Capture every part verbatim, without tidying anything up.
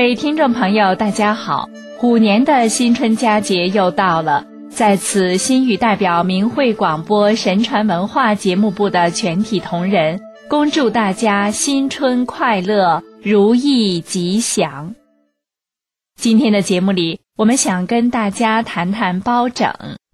位听众朋友大家好，虎年的新春佳节又到了，在此心语代表明慧广播神传文化节目部的全体同仁，恭祝大家新春快乐，如意吉祥。今天的节目里，我们想跟大家谈谈包拯。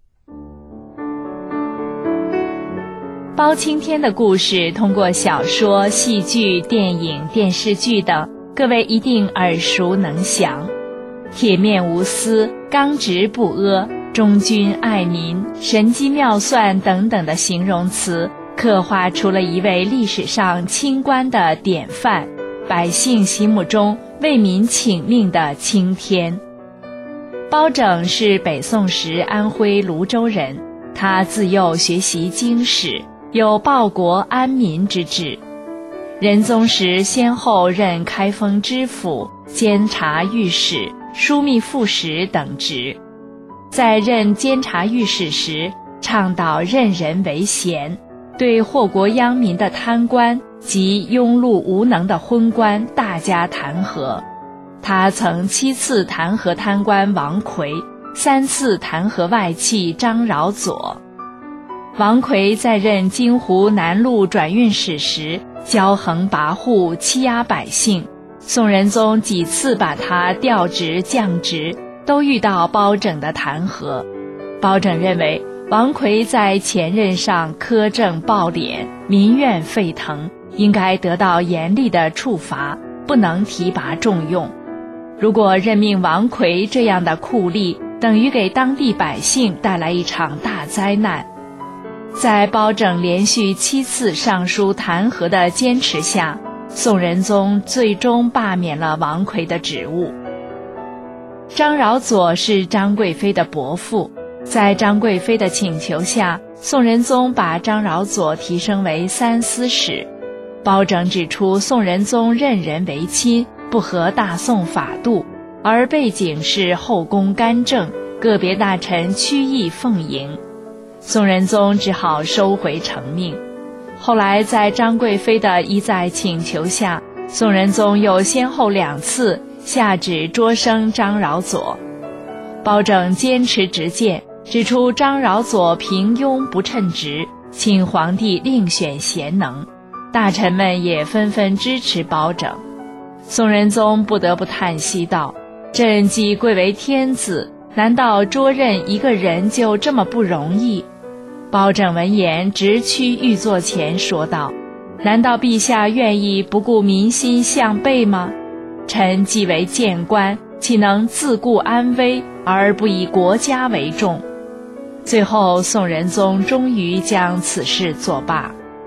包青天的故事通过小说、戏剧、电影、电视剧等，各位一定耳熟能详。铁面无私、刚直不阿、忠君爱民、神机妙算等等的形容词，刻画出了一位历史上清官的典范，百姓心目中为民请命的青天。包拯是北宋时安徽泸州人，他自幼学习经史，有报国安民之志。仁宗时先后任开封知府、监察御史、枢密副使等职。在任监察御史时，倡导任人唯贤，对祸国殃民的贪官及庸碌无能的昏官大加弹劾。他曾七次弹劾贪官王奎，三次弹劾外戚张饶佐。王奎在任京湖南路转运使时，骄横跋扈，欺压百姓。宋仁宗几次把他调职降职，都遇到包拯的弹劾。包拯认为王奎在前任上苛政暴敛，民怨沸腾，应该得到严厉的处罚，不能提拔重用。如果任命王奎这样的酷吏，等于给当地百姓带来一场大灾难。在包拯连续七次上书弹劾的坚持下，宋仁宗最终罢免了王奎的职务。张饶佐是张贵妃的伯父，在张贵妃的请求下，宋仁宗把张饶佐提升为三司使。包拯指出宋仁宗任人唯亲，不合大宋法度，而背景是后宫干政，个别大臣曲意奉迎。宋仁宗只好收回成命。后来在张贵妃的一再请求下，宋仁宗又先后两次下旨擢升张饶佐。包拯坚持直谏，指出张饶佐平庸不称职，请皇帝另选贤能。大臣们也纷纷支持包拯。宋仁宗不得不叹息道：朕既贵为天子，难道捉任一个人就这么不容易？包拯闻言直趋御座前说道：难道陛下愿意不顾民心向背吗？臣既为谏官，岂能自顾安危而不以国家为重？最后宋仁宗终于将此事作罢。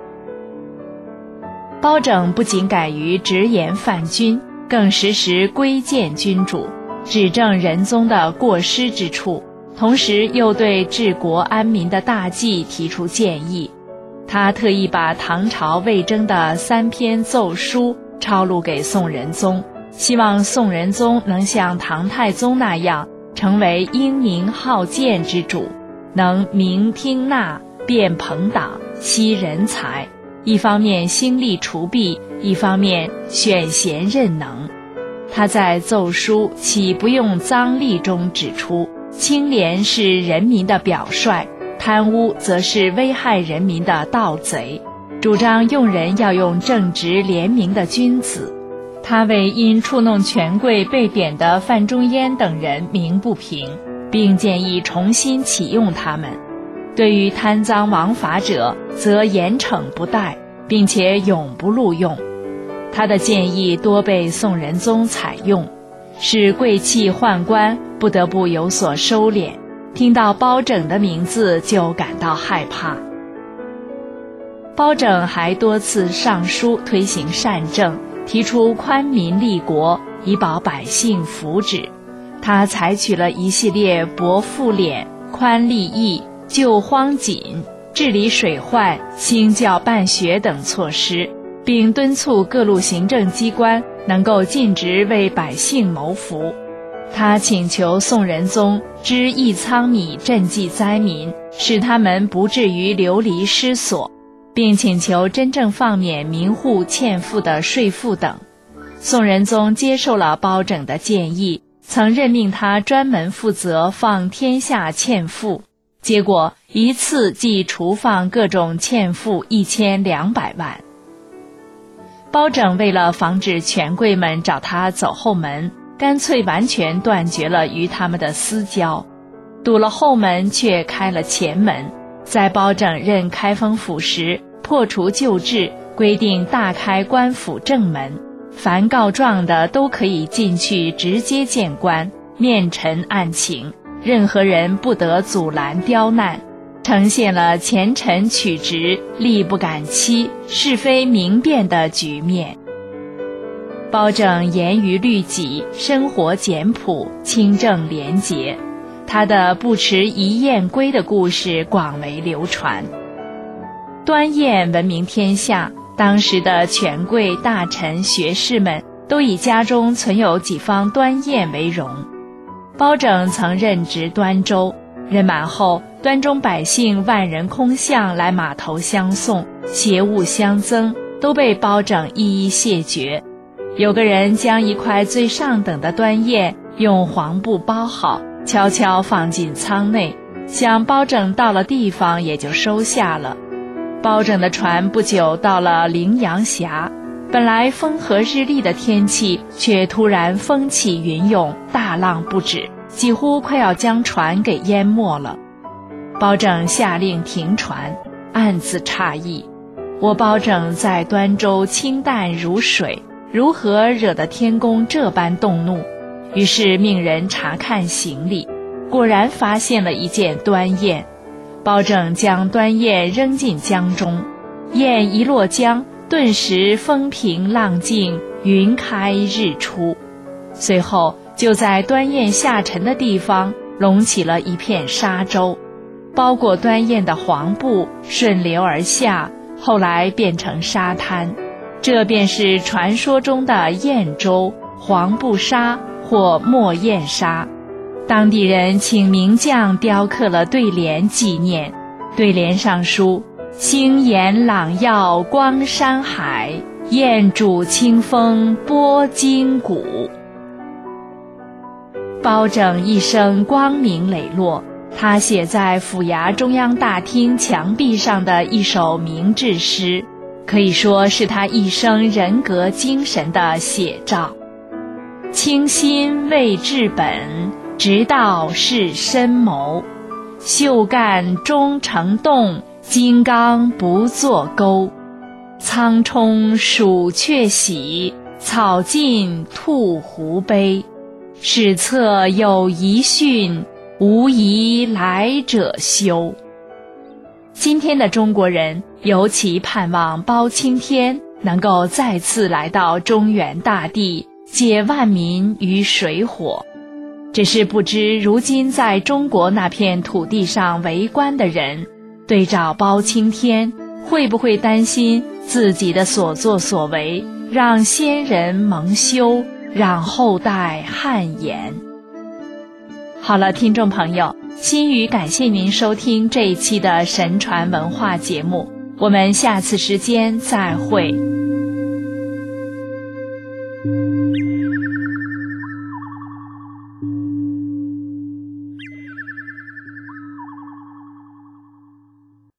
包拯不仅敢于直言犯君，更时时规谏君主，指正仁宗的过失之处，同时又对治国安民的大计提出建议。他特意把唐朝魏征的三篇奏书抄录给宋仁宗，希望宋仁宗能像唐太宗那样，成为英明好谏之主，能明听纳，辨朋党，惜人才，一方面兴利除弊，一方面选贤任能。他在奏书岂不用脏吏中指出，清廉是人民的表率，贪污则是危害人民的盗贼，主张用人要用正直廉明的君子。他为因触弄权贵被贬的范仲淹等人鸣不平，并建议重新启用他们。对于贪赃枉法者，则严惩不贷，并且永不录用。他的建议多被宋仁宗采用，使贵戚宦官不得不有所收敛，听到包拯的名字就感到害怕。包拯还多次上书推行善政，提出宽民立国，以保百姓福祉。他采取了一系列薄赋敛、宽利益、救荒紧、治理水患、兴教办学等措施，并敦促各路行政机关能够尽职为百姓谋福。他请求宋仁宗支益仓米赈济灾民，使他们不至于流离失所，并请求真正放免民户欠赋的税赋等。 宋仁宗接受了包拯的建议，曾任命他专门负责放天下欠赋，结果一次即除放各种欠赋一千两百万。包拯为了防止权贵们找他走后门，干脆完全断绝了与他们的私交，堵了后门却开了前门。在包拯任开封府时，破除旧制，规定大开官府正门，凡告状的都可以进去直接见官，面陈案情，任何人不得阻拦刁难，呈现了前臣取直，力不敢欺，是非明辨的局面。包拯严于律己，生活简朴，清正廉洁，他的不持一宴归的故事广为流传。端砚闻名天下，当时的权贵大臣学士们都以家中存有几方端砚为荣。包拯曾任职端州，任满后，端中百姓万人空巷来码头相送，携物相赠，都被包拯一一谢绝。有个人将一块最上等的端砚用黄布包好，悄悄放进舱内，想包拯到了地方也就收下了。包拯的船不久到了羚羊峡，本来风和日丽的天气，却突然风起云涌，大浪不止，几乎快要将船给淹没了。包拯下令停船，暗自诧异，我包拯在端州清淡如水，如何惹得天公这般动怒？于是命人查看行李，果然发现了一件端砚。包拯将端砚扔进江中，砚一落江，顿时风平浪静，云开日出。随后就在端砚下沉的地方隆起了一片沙洲，包裹端砚的黄布顺流而下，后来变成沙滩，这便是传说中的砚洲、黄布沙或墨砚沙。当地人请名匠雕刻了对联纪念，对联上书：星岩朗耀光山海，砚主清风波金谷。包拯一生光明磊落，他写在府衙中央大厅墙壁上的一首明志诗，可以说是他一生人格精神的写照。清心为治本，直道是深谋，秀干终成洞，金刚不作钩。苍冲鼠雀喜，草尽兔狐悲。史册有遗训，无疑来者休。今天的中国人尤其盼望包青天能够再次来到中原大地，解万民于水火。只是不知如今在中国那片土地上为官的人，对照包青天，会不会担心自己的所作所为让先人蒙羞，让后代汗颜？好了，听众朋友，心语感谢您收听这一期的神传文化节目，我们下次时间再会。